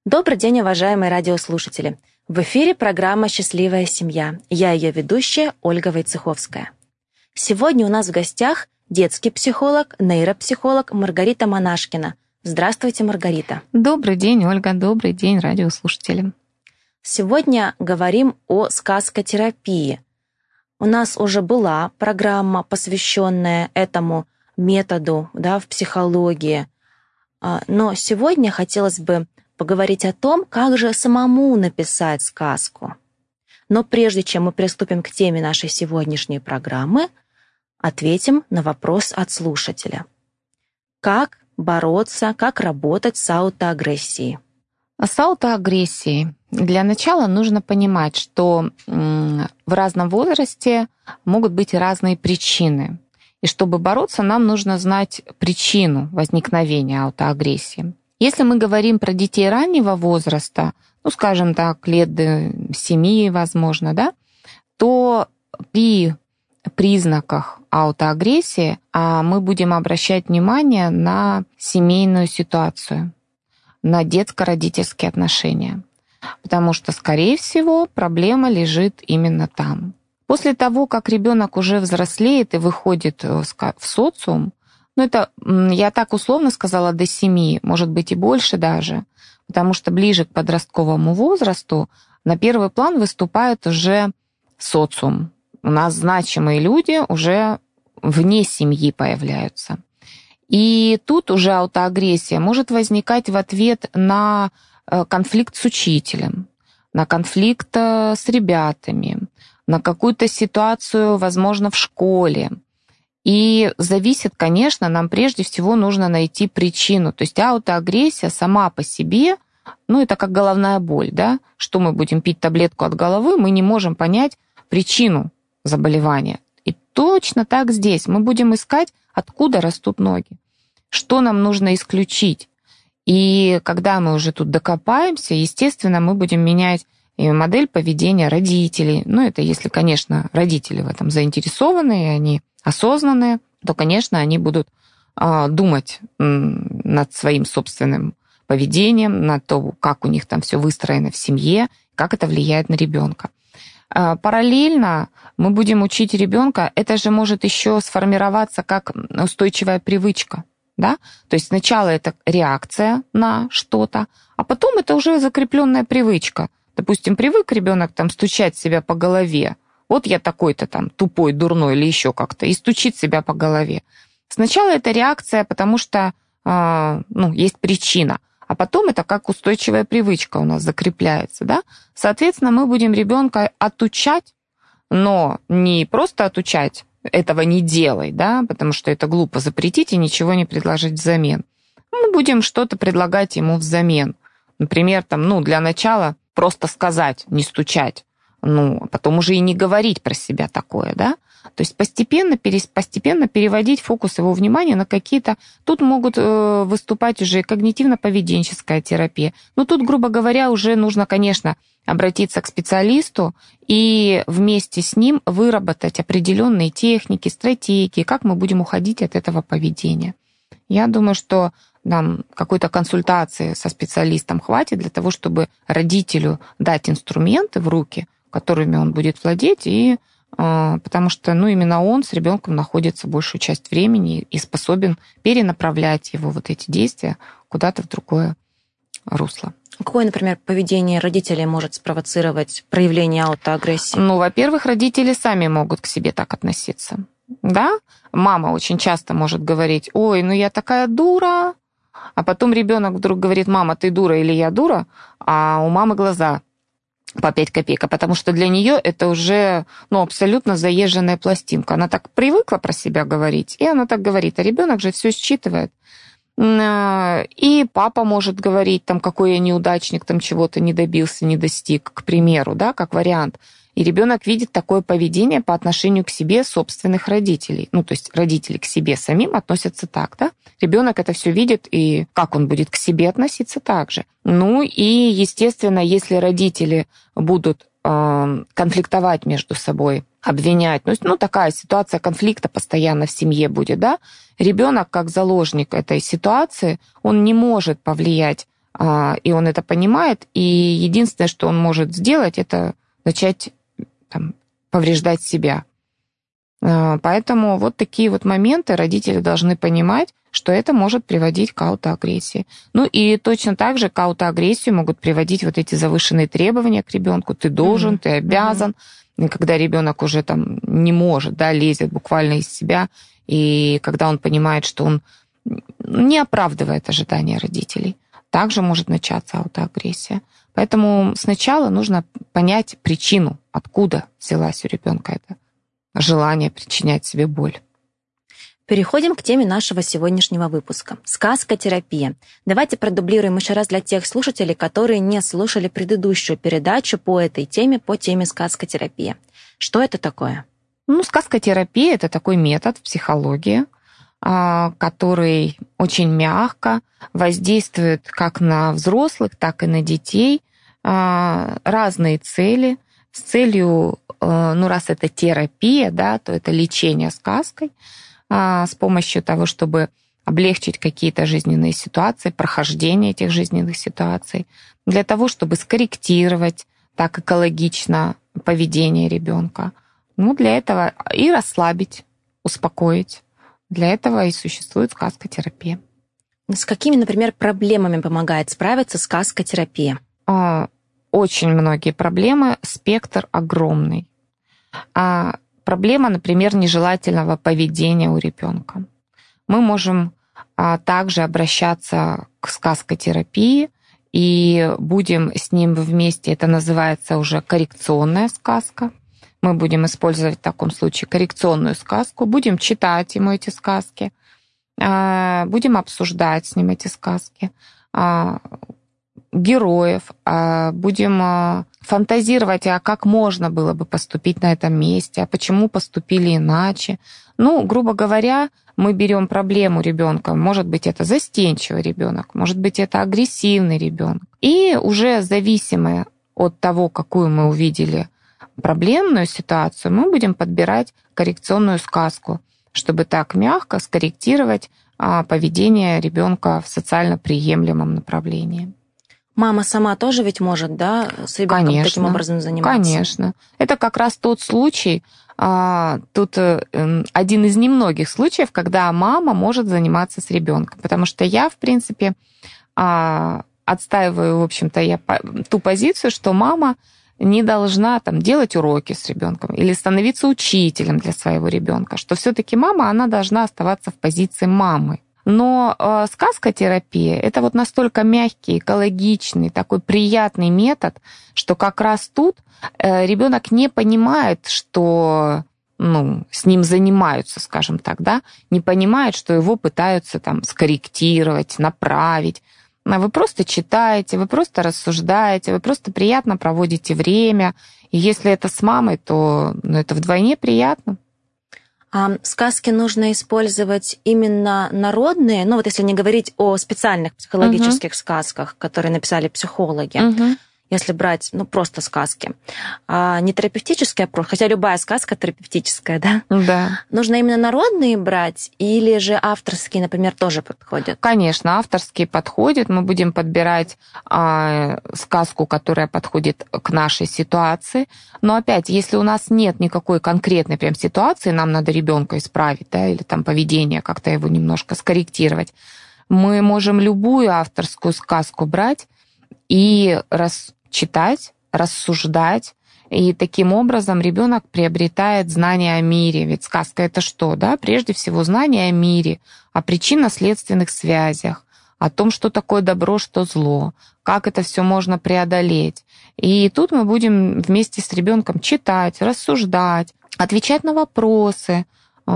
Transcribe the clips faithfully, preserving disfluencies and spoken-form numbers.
Добрый день, уважаемые радиослушатели! В эфире программа «Счастливая семья». Я ее ведущая Ольга Войцеховская. Сегодня у нас в гостях детский психолог, нейропсихолог Маргарита Монашкина. Здравствуйте, Маргарита. Добрый день, Ольга. Добрый день, радиослушатели. Сегодня говорим о сказкотерапии. У нас уже была программа, посвященная этому методу, да, в психологии. Но сегодня хотелось бы поговорить о том, как же самому написать сказку. Но прежде чем мы приступим к теме нашей сегодняшней программы, ответим на вопрос от слушателя. Как бороться, как работать с аутоагрессией? С аутоагрессией. Для начала нужно понимать, что в разном возрасте могут быть разные причины. И чтобы бороться, нам нужно знать причину возникновения аутоагрессии. Если мы говорим про детей раннего возраста, ну, скажем так, лет до семи, возможно, да, то при признаках аутоагрессии мы будем обращать внимание на семейную ситуацию, на детско-родительские отношения, потому что, скорее всего, проблема лежит именно там. После того, как ребенок уже взрослеет и выходит в социум, ну, это я так условно сказала, до семи, может быть, и больше даже, потому что ближе к подростковому возрасту на первый план выступает уже социум. У нас значимые люди уже вне семьи появляются. И тут уже аутоагрессия может возникать в ответ на конфликт с учителем, на конфликт с ребятами, на какую-то ситуацию, возможно, в школе. И зависит, конечно, нам прежде всего нужно найти причину. То есть аутоагрессия сама по себе, ну, это как головная боль, да? Что мы будем пить таблетку от головы, мы не можем понять причину заболевания. И точно так здесь мы будем искать, откуда растут ноги, что нам нужно исключить. И когда мы уже тут докопаемся, естественно, мы будем менять и модель поведения родителей. Ну, это если, конечно, родители в этом заинтересованы, и они осознанные, то, конечно, они будут э, думать над своим собственным поведением, над то, как у них там все выстроено в семье, как это влияет на ребенка. Э, параллельно мы будем учить ребенка, это же может еще сформироваться как устойчивая привычка. Да? То есть сначала это реакция на что-то, а потом это уже закрепленная привычка. Допустим, привык ребенок там стучать себя по голове. Вот я такой-то там тупой, дурной или еще как-то, и стучит себя по голове. Сначала это реакция, потому что э, ну, есть причина, а потом это как устойчивая привычка у нас закрепляется. Да? Соответственно, мы будем ребенка отучать, но не просто отучать, этого не делай, да, потому что это глупо запретить и ничего не предложить взамен. Мы будем что-то предлагать ему взамен. Например, там, ну, для начала просто сказать, не стучать. Ну, а потом уже и не говорить про себя такое, да? То есть постепенно, постепенно переводить фокус его внимания на какие-то... Тут могут э, выступать уже когнитивно-поведенческая терапия. Но тут, грубо говоря, уже нужно, конечно, обратиться к специалисту и вместе с ним выработать определенные техники, стратегии, как мы будем уходить от этого поведения. Я думаю, что нам какой-то консультации со специалистом хватит для того, чтобы родителю дать инструменты в руки, которыми он будет владеть, и, э, потому что ну, именно он с ребенком находится большую часть времени и способен перенаправлять его вот эти действия куда-то в другое русло. Какое, например, поведение родителей может спровоцировать проявление аутоагрессии? Ну, во-первых, родители сами могут к себе так относиться. Да? Мама очень часто может говорить: ой, ну я такая дура, а потом ребенок вдруг говорит: мама, ты дура или я дура, а у мамы глаза по пять копеек, потому что для нее это уже ну, абсолютно заезженная пластинка. Она так привыкла про себя говорить, и она так говорит, а ребенок же все считывает. И папа может говорить, там, какой я неудачник, там чего-то не добился, не достиг, к примеру, да, как вариант. И ребенок видит такое поведение по отношению к себе собственных родителей. Ну, то есть родители к себе самим относятся так, да? Ребенок это все видит, и как он будет к себе относиться так же. Ну и, естественно, если родители будут э, конфликтовать между собой, обвинять, ну, ну, такая ситуация конфликта постоянно в семье будет, да? Ребенок, как заложник этой ситуации, он не может повлиять и он это понимает, и единственное, что он может сделать, это начать там, повреждать себя. Поэтому вот такие вот моменты родители должны понимать, что это может приводить к аутоагрессии. Ну и точно так же к аутоагрессии могут приводить вот эти завышенные требования к ребенку. Ты должен, mm-hmm. ты обязан. Mm-hmm. И когда ребенок уже там не может, да, лезет буквально из себя, и когда он понимает, что он не оправдывает ожидания родителей, также может начаться аутоагрессия. Поэтому сначала нужно понять причину, откуда взялась у ребенка это желание причинять себе боль. Переходим к теме нашего сегодняшнего выпуска. Сказкотерапия. Давайте продублируем еще раз для тех слушателей, которые не слушали предыдущую передачу по этой теме, по теме сказкотерапия. Что это такое? Ну, сказкотерапия – это такой метод в психологии, который очень мягко воздействует как на взрослых, так и на детей. Разные цели. С целью, ну, раз это терапия, да, то это лечение сказкой, с помощью того, чтобы облегчить какие-то жизненные ситуации, прохождение этих жизненных ситуаций, для того, чтобы скорректировать так экологично поведение ребенка. Ну, для этого и расслабить, успокоить. Для этого и существует сказкотерапия. С какими, например, проблемами помогает справиться сказкотерапия? Очень многие проблемы, спектр огромный. А проблема, например, нежелательного поведения у ребенка. Мы можем а, также обращаться к сказкотерапии и будем с ним вместе, это называется уже коррекционная сказка. Мы будем использовать в таком случае коррекционную сказку, будем читать ему эти сказки, а, будем обсуждать с ним эти сказки, а, героев, будем фантазировать, а как можно было бы поступить на этом месте, а почему поступили иначе. Ну, грубо говоря, мы берем проблему ребенка, может быть, это застенчивый ребенок, может быть, это агрессивный ребенок. И уже зависимо от того, какую мы увидели проблемную ситуацию, мы будем подбирать коррекционную сказку, чтобы так мягко скорректировать поведение ребенка в социально приемлемом направлении. Мама сама тоже ведь может, да, с ребенком конечно, таким образом заниматься? Конечно. Это как раз тот случай, тут один из немногих случаев, когда мама может заниматься с ребенком. Потому что я, в принципе, отстаиваю, в общем-то, я ту позицию, что мама не должна там делать уроки с ребенком или становиться учителем для своего ребенка, что все-таки мама, она должна оставаться в позиции мамы. Но э, сказкотерапия – это вот настолько мягкий, экологичный, такой приятный метод, что как раз тут э, ребенок не понимает, что ну, с ним занимаются, скажем так, да, не понимает, что его пытаются там скорректировать, направить. А вы просто читаете, вы просто рассуждаете, вы просто приятно проводите время. И если это с мамой, то ну, это вдвойне приятно. А сказки нужно использовать именно народные, ну вот если не говорить о специальных психологических uh-huh. сказках, которые написали психологи, uh-huh. если брать, ну, просто сказки. А не терапевтическая, хотя любая сказка терапевтическая, да? Да. Нужно именно народные брать или же авторские, например, тоже подходят? Конечно, авторские подходят. Мы будем подбирать а, сказку, которая подходит к нашей ситуации. Но опять, если у нас нет никакой конкретной прям ситуации, нам надо ребенка исправить, да, или там поведение, как-то его немножко скорректировать, мы можем любую авторскую сказку брать и рас... читать, рассуждать, и таким образом ребенок приобретает знания о мире. Ведь сказка — это что? Да? Прежде всего знание о мире, о причинно-следственных связях, о том, что такое добро, что зло, как это все можно преодолеть. И тут мы будем вместе с ребенком читать, рассуждать, отвечать на вопросы.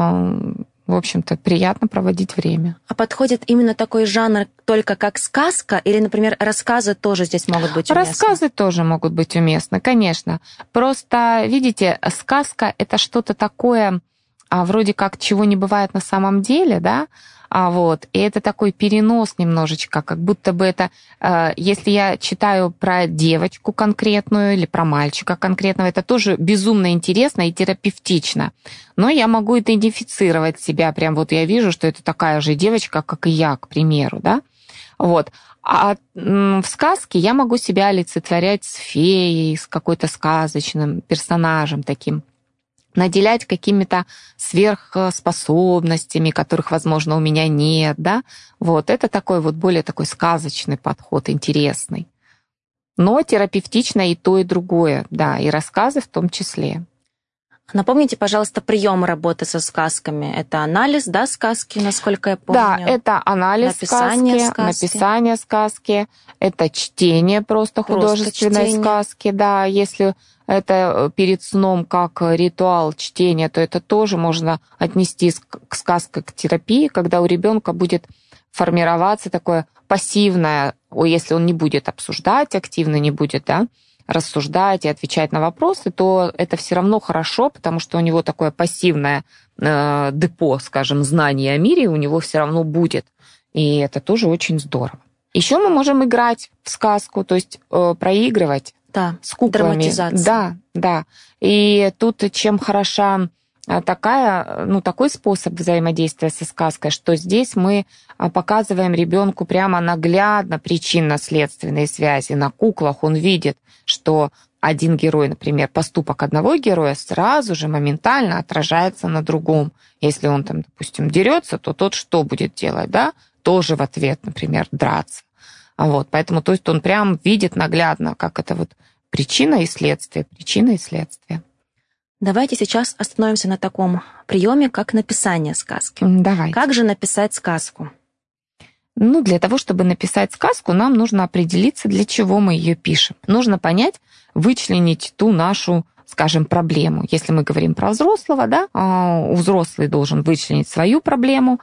В общем-то, приятно проводить время. А подходит именно такой жанр только как сказка? Или, например, рассказы тоже здесь могут быть уместны? Рассказы тоже могут быть уместны, конечно. Просто, видите, сказка — это что-то такое, а, вроде как чего не бывает на самом деле, да? А вот, и это такой перенос немножечко, как будто бы это, э, если я читаю про девочку конкретную или про мальчика конкретного, это тоже безумно интересно и терапевтично. Но я могу идентифицировать себя, прям вот я вижу, что это такая же девочка, как и я, к примеру, да. Вот. А в сказке я могу себя олицетворять с феей, с какой-то сказочным персонажем таким, наделять какими-то сверхспособностями, которых, возможно, у меня нет, да. Вот. Это такой вот более такой сказочный подход, интересный. Но терапевтично и то, и другое, да, и рассказы в том числе. Напомните, пожалуйста, прием работы со сказками. Это анализ, да, сказки, насколько я помню? Да, это анализ написание сказки, сказки. написание сказки, это чтение просто, просто художественной чтение. Сказки, да. Если это перед сном как ритуал чтения, то это тоже можно отнести к сказке, к терапии, когда у ребенка будет формироваться такое пассивное, если он не будет обсуждать, активно не будет, да, рассуждать и отвечать на вопросы, то это все равно хорошо, потому что у него такое пассивное э, депо, скажем, знаний о мире у него все равно будет. И это тоже очень здорово. Еще мы можем играть в сказку, то есть э, проигрывать да, с куклами. Драматизация. Да, да. И тут чем хороша такая, ну, такой способ взаимодействия со сказкой, что здесь мы показываем ребенку прямо наглядно причинно-следственные связи. На куклах он видит, что один герой, например, поступок одного героя сразу же моментально отражается на другом. Если он там, допустим, дерется, то тот что будет делать, да? Тоже в ответ, например, драться. Вот, поэтому, то есть он прям видит наглядно, как это вот причина и следствие, причина и следствие. Давайте сейчас остановимся на таком приеме, как написание сказки. Давайте. Как же написать сказку? Ну, для того, чтобы написать сказку, нам нужно определиться, для чего мы ее пишем. Нужно понять, вычленить ту нашу, скажем, проблему. Если мы говорим про взрослого, да, у взрослый должен вычленить свою проблему,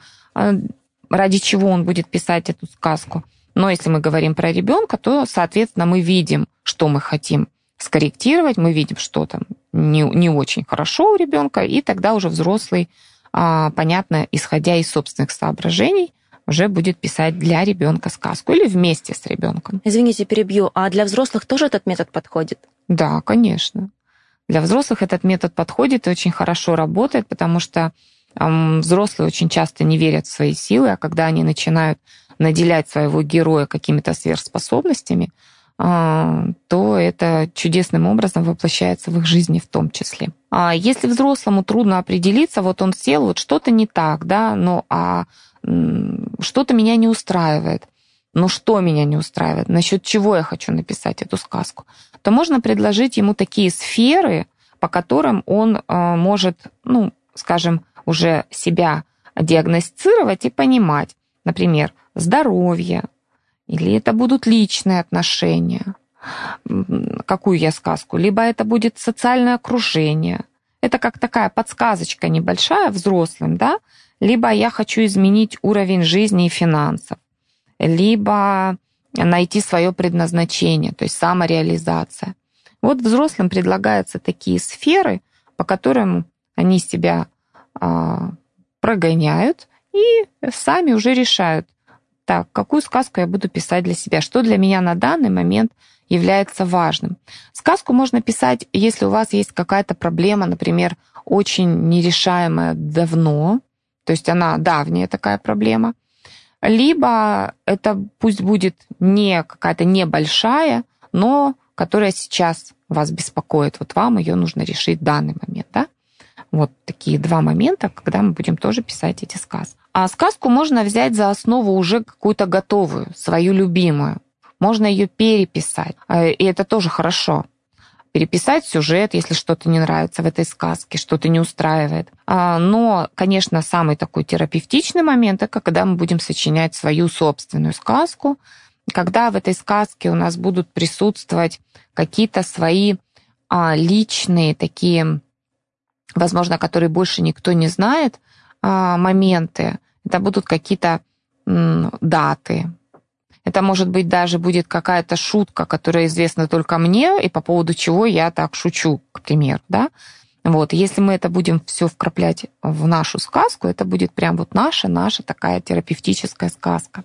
ради чего он будет писать эту сказку. Но если мы говорим про ребенка, то, соответственно, мы видим, что мы хотим скорректировать, мы видим, что там не, не очень хорошо у ребенка, и тогда уже взрослый, понятно, исходя из собственных соображений, уже будет писать для ребенка сказку или вместе с ребенком. Извините, перебью, а для взрослых тоже этот метод подходит? Да, конечно. Для взрослых этот метод подходит и очень хорошо работает, потому что взрослые очень часто не верят в свои силы, а когда они начинают наделять своего героя какими-то сверхспособностями, то это чудесным образом воплощается в их жизни в том числе. А если взрослому трудно определиться, вот он сел, вот что-то не так, да, ну а что-то меня не устраивает, ну что меня не устраивает, насчет чего я хочу написать эту сказку, то можно предложить ему такие сферы, по которым он может, ну, скажем, уже себя диагностировать и понимать, например, здоровье, или это будут личные отношения, какую я сказку, либо это будет социальное окружение. Это как такая подсказочка небольшая взрослым, да? Либо я хочу изменить уровень жизни и финансов, либо найти свое предназначение, то есть самореализация. Вот взрослым предлагаются такие сферы, по которым они себя а, прогоняют и сами уже решают, так, какую сказку я буду писать для себя, что для меня на данный момент является важным. Сказку можно писать, если у вас есть какая-то проблема, например, очень нерешаемая давно, то есть она давняя такая проблема, либо это пусть будет не какая-то небольшая, но которая сейчас вас беспокоит. Вот вам ее нужно решить в данный момент, да? Вот такие два момента, когда мы будем тоже писать эти сказки. А сказку можно взять за основу уже какую-то готовую, свою любимую. Можно ее переписать, и это тоже хорошо. Переписать сюжет, если что-то не нравится в этой сказке, что-то не устраивает. Но, конечно, самый такой терапевтичный момент — это когда мы будем сочинять свою собственную сказку, когда в этой сказке у нас будут присутствовать какие-то свои личные такие, возможно, которые больше никто не знает, моменты. Это будут какие-то даты. Это, может быть, даже будет какая-то шутка, которая известна только мне, и по поводу чего я так шучу, к примеру, да? Вот. Если мы это будем все вкраплять в нашу сказку, это будет прям вот наша, наша такая терапевтическая сказка.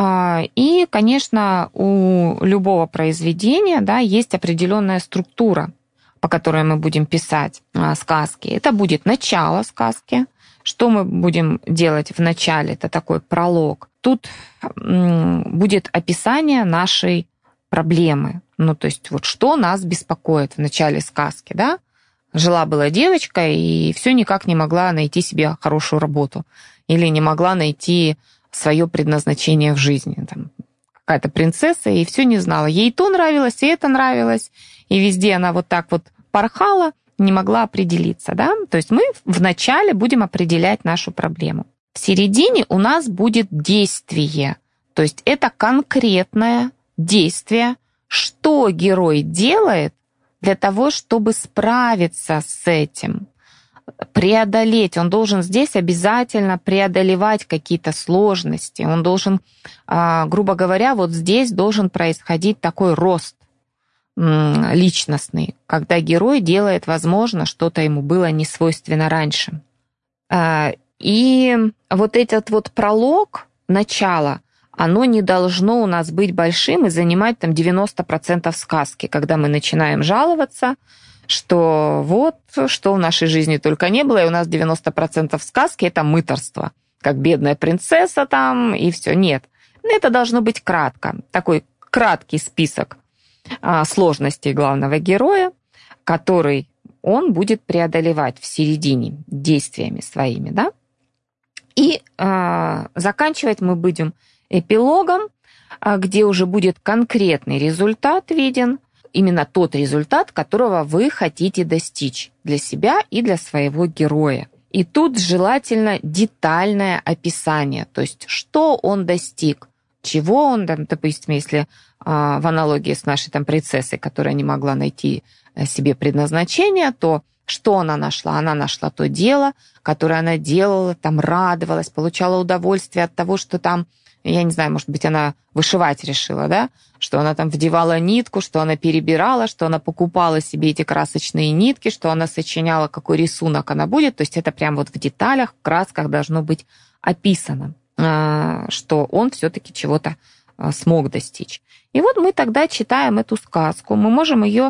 И, конечно, у любого произведения, да, есть определенная структура, по которой мы будем писать сказки. Это будет начало сказки. Что мы будем делать в начале? Это такой пролог. тут будет описание нашей проблемы. Ну, то есть вот что нас беспокоит в начале сказки, да? Жила-была девочка и все никак не могла найти себе хорошую работу или не могла найти свое предназначение в жизни. Там какая-то принцесса и все не знала. Ей то нравилось, и это нравилось, и везде она вот так вот порхала, не могла определиться, да? То есть мы вначале будем определять нашу проблему. В середине у нас будет действие, то есть это конкретное действие, что герой делает для того, чтобы справиться с этим, преодолеть. Он должен здесь обязательно преодолевать какие-то сложности. Он должен, грубо говоря, вот здесь должен происходить такой рост личностный, когда герой делает, возможно, что-то ему было не свойственно раньше. И вот этот вот пролог, начало, оно не должно у нас быть большим и занимать там девяносто процентов сказки, когда мы начинаем жаловаться, что вот, что в нашей жизни только не было, и у нас девяносто процентов сказки — это мытарство, как бедная принцесса там, и все. Нет, это должно быть кратко, такой краткий список сложностей главного героя, который он будет преодолевать в середине действиями своими, да? И э, заканчивать мы будем эпилогом, где уже будет конкретный результат виден, именно тот результат, которого вы хотите достичь для себя и для своего героя. И тут желательно детальное описание, то есть что он достиг, чего он, там, допустим, если э, в аналогии с нашей там принцессой, которая не могла найти себе предназначение, то что она нашла? Она нашла то дело, которое она делала, там радовалась, получала удовольствие от того, что там, я не знаю, может быть, она вышивать решила, да, что она там вдевала нитку, что она перебирала, что она покупала себе эти красочные нитки, что она сочиняла, какой рисунок она будет. То есть это прям вот в деталях, в красках должно быть описано, что он все-таки чего-то смог достичь. И вот мы тогда читаем эту сказку, мы можем ее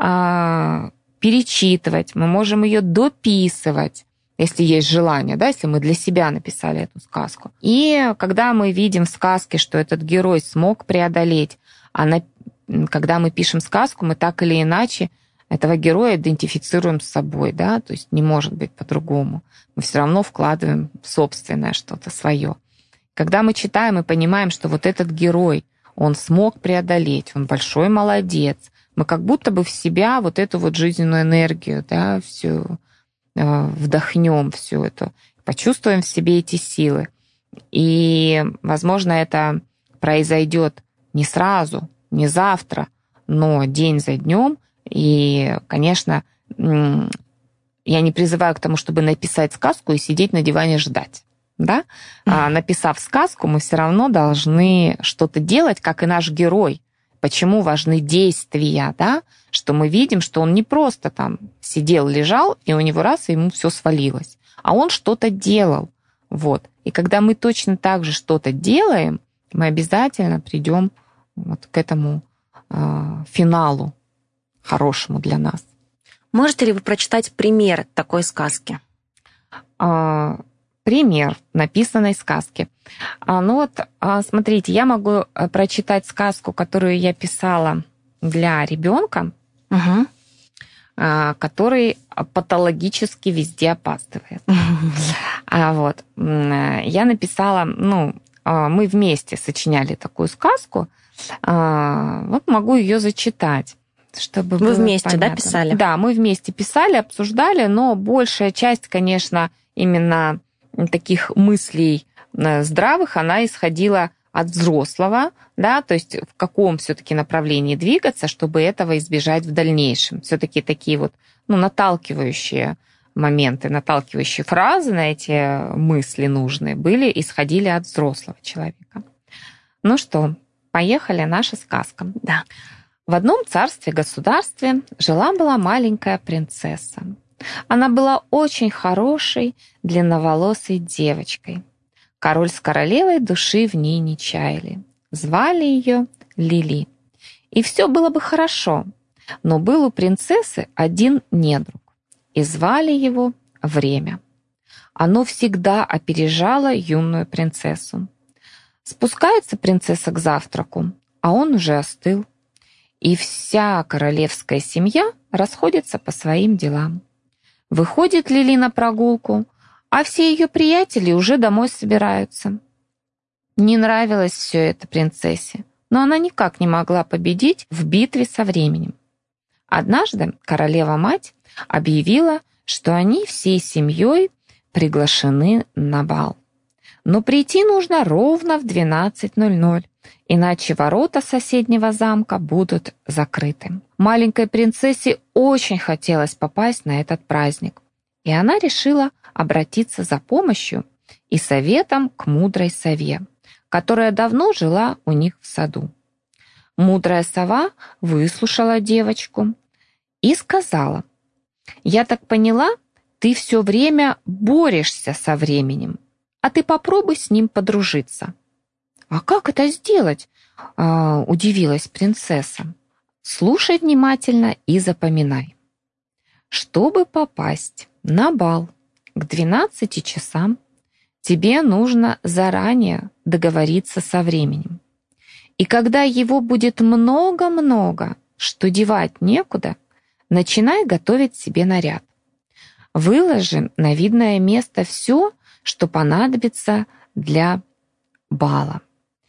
перечитывать, мы можем ее дописывать, если есть желание, да, если мы для себя написали эту сказку. И когда мы видим в сказке, что этот герой смог преодолеть, а на, когда мы пишем сказку, мы так или иначе этого героя идентифицируем с собой, да, то есть не может быть по-другому. Мы все равно вкладываем собственное что-то свое. Когда мы читаем и понимаем, что вот этот герой, он смог преодолеть, он большой молодец, мы как будто бы в себя вот эту вот жизненную энергию, да, всю вдохнем всю эту, почувствуем в себе эти силы. И, возможно, это произойдет не сразу, не завтра, но день за днем. И, конечно, я не призываю к тому, чтобы написать сказку и сидеть на диване ждать. Да? А, написав сказку, мы все равно должны что-то делать, как и наш герой. Почему важны действия, да? Что мы видим, что он не просто там сидел, лежал, и у него раз, и ему все свалилось, а он что-то делал. Вот. И когда мы точно так же что-то делаем, мы обязательно придем вот к этому э, финалу хорошему для нас. Можете ли вы прочитать пример такой сказки? Э, пример написанной сказки. А, ну вот, смотрите, я могу прочитать сказку, которую я писала для ребенка, угу. который патологически везде опаздывает. А вот, я написала, ну, мы вместе сочиняли такую сказку, вот могу ее зачитать. Чтобы Вы было вместе, понятно. Да, писали? Да, мы вместе писали, обсуждали, но большая часть, конечно, именно таких мыслей здравых, она исходила от взрослого, да, то есть в каком все-таки направлении двигаться, чтобы этого избежать в дальнейшем. Все-таки такие вот, ну, наталкивающие моменты, наталкивающие фразы на эти мысли нужные были, исходили от взрослого человека. Ну что, поехали, наша сказка. Да. В одном царстве-государстве жила-была маленькая принцесса. Она была очень хорошей, длинноволосой девочкой. Король с королевой души в ней не чаяли. Звали ее Лили. И все было бы хорошо, но был у принцессы один недруг, и звали его Время. Оно всегда опережало юную принцессу. Спускается принцесса к завтраку, а он уже остыл. И вся королевская семья расходится по своим делам. Выходит Лили на прогулку, а все ее приятели уже домой собираются. Не нравилось все это принцессе, но она никак не могла победить в битве со временем. Однажды королева-мать объявила, что они всей семьей приглашены на бал. Но прийти нужно ровно в двенадцать ноль ноль, иначе ворота соседнего замка будут закрыты. Маленькой принцессе очень хотелось попасть на этот праздник, и она решила обратиться за помощью и советом к мудрой сове, которая давно жила у них в саду. Мудрая сова выслушала девочку и сказала: «Я так поняла, ты все время борешься со временем, а ты попробуй с ним подружиться». «А как это сделать?» – удивилась принцесса. «Слушай внимательно и запоминай. Чтобы попасть на бал к двенадцати часам, тебе нужно заранее договориться со временем. И когда его будет много-много, что девать некуда, начинай готовить себе наряд. Выложи на видное место все, что понадобится для бала.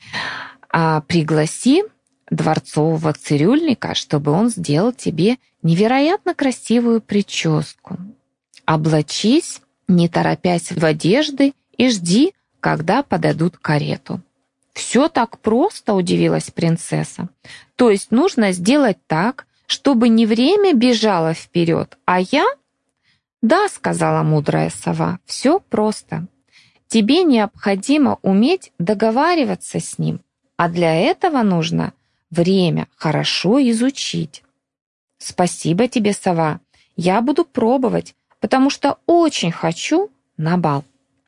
А пригласи дворцового цирюльника, чтобы он сделал тебе невероятно красивую прическу. Облачись, не торопясь в одежды, и жди, когда подадут карету». «Все так просто», — удивилась принцесса. «То есть нужно сделать так, чтобы не время бежало вперед, а я...» «Да», — сказала мудрая сова, — «все просто. Тебе необходимо уметь договариваться с ним, а для этого нужно время хорошо изучить». «Спасибо тебе, сова. Я буду пробовать, потому что очень хочу на бал».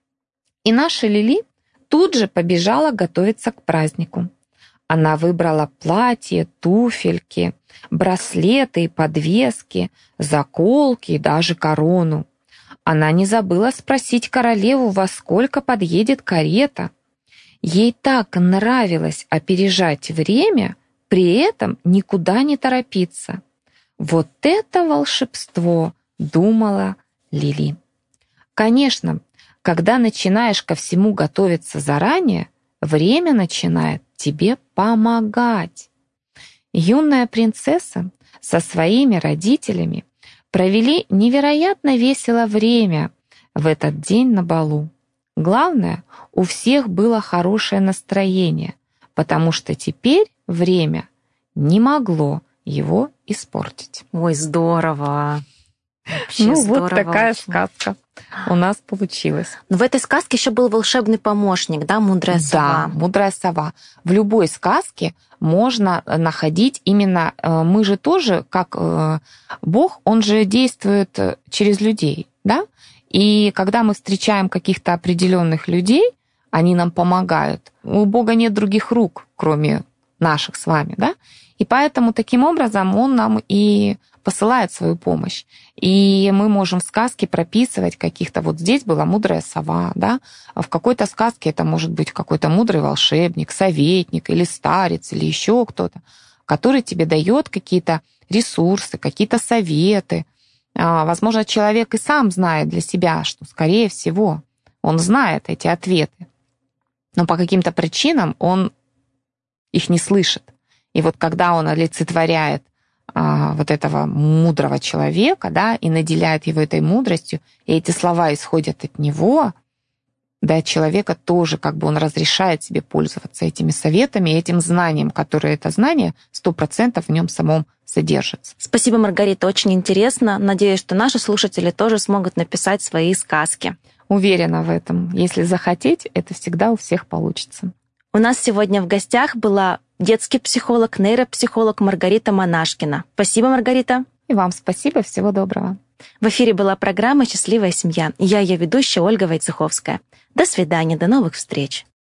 И наша Лили тут же побежала готовиться к празднику. Она выбрала платье, туфельки, браслеты и подвески, заколки и даже корону. Она не забыла спросить королеву, во сколько подъедет карета. Ей так нравилось опережать время, при этом никуда не торопиться. «Вот это волшебство!» — думала Лили. Конечно, когда начинаешь ко всему готовиться заранее, время начинает тебе помогать. Юная принцесса со своими родителями провели невероятно весело время в этот день на балу. Главное, у всех было хорошее настроение, потому что теперь время не могло его испортить. Ой, здорово! Вообще ну здорово, вот такая очень. сказка у нас получилась. Но в этой сказке еще был волшебный помощник, да, мудрая сова? Да, мудрая сова. В любой сказке можно находить именно... Мы же тоже, как Бог, Он же действует через людей, да? И когда мы встречаем каких-то определенных людей, они нам помогают. У Бога нет других рук, кроме наших с вами, да? И поэтому таким образом Он нам и посылает свою помощь. И мы можем в сказке прописывать каких-то... Вот здесь была мудрая сова, да? А в какой-то сказке это может быть какой-то мудрый волшебник, советник или старец, или еще кто-то, который тебе дает какие-то ресурсы, какие-то советы. Возможно, человек и сам знает для себя, что, скорее всего, он знает эти ответы, но по каким-то причинам он их не слышит. И вот когда он олицетворяет а, вот этого мудрого человека, да, и наделяет его этой мудростью, и эти слова исходят от него, да, человека тоже, как бы он разрешает себе пользоваться этими советами, этим знанием, которое это знание сто процентов в нем самом содержится. Спасибо, Маргарита, очень интересно. Надеюсь, что наши слушатели тоже смогут написать свои сказки. Уверена в этом. Если захотеть, это всегда у всех получится. У нас сегодня в гостях была детский психолог, нейропсихолог Маргарита Монашкина. Спасибо, Маргарита. И вам спасибо. Всего доброго. В эфире была программа «Счастливая семья». Я ее ведущая Ольга Войцеховская. До свидания, до новых встреч.